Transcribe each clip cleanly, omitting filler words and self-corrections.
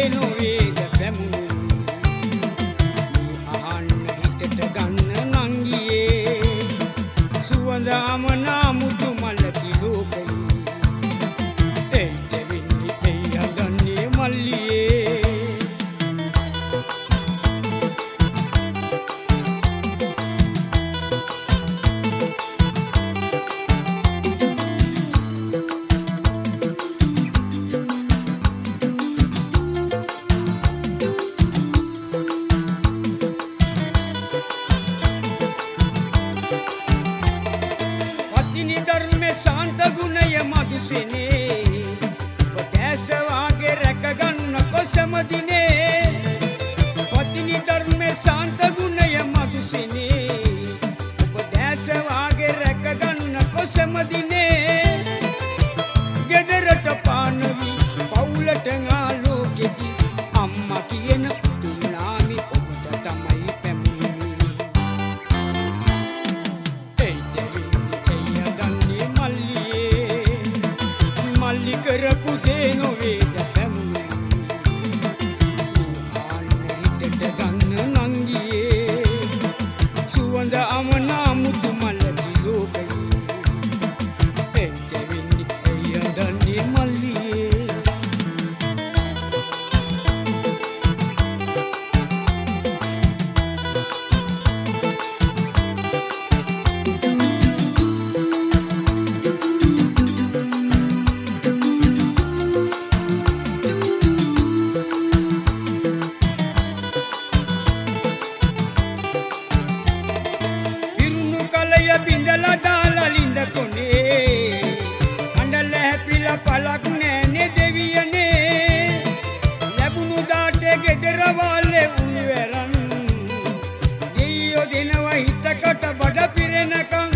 නොවේද පැමුණුනේ අහන්න හිතට ගන්න නංගියේ සුවඳ අමනා මුතු මලකි ලෝකයේ शांत गुणय मधुसेने पतैस वागे रकगन्न कोसम दिने पत्नी धर्म शांत गुणय मधुसेने पतैस वागे रकगन्न कोसम दिने गेदरट पानवी पौलट आलोकेती अम्मा कियन तुनामी ඔබට තමයි කරපු දේ නොවේද පැමුණුනේ අහන්න හිතට ගන්න නංගියේ සුවඳ අමනා මුතු මලකි ලෝකයේ එච්ච වෙන්නේ ඇයි අඬන්නේ මල්ලියේ बिंदला डाला लिंद कोने अंडल हैप्पीला पलक नैने देवियने लबुनु दाटे गेदर वाले उलवेरन देयो दिनव हितකට බඩ පිරෙනකම්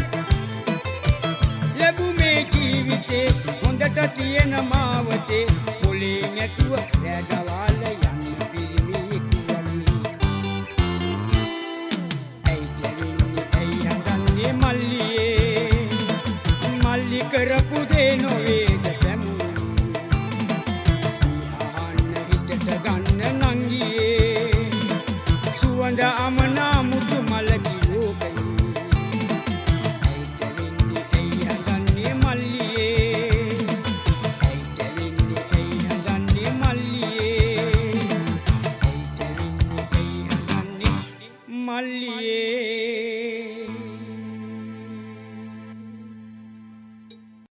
ලැබු මේ ජීවිතේ හොඳට තියෙන මාවතේ මොලේ නැතුව රැඳවල යන්න පිරිමි මල්ලියේ මල්ලි කරපු දේ නොවේද පැමුණුනේ අහන්න හිතට ගන්න නංගියේ සුවඳ අමනා මුතු මලකි ලෝකයේ ඇයි හදන්නේ මල්ලියේ ඇයි හදන්නේ මල්ලියේ ඇයි හදන්නේ මල්ලියේ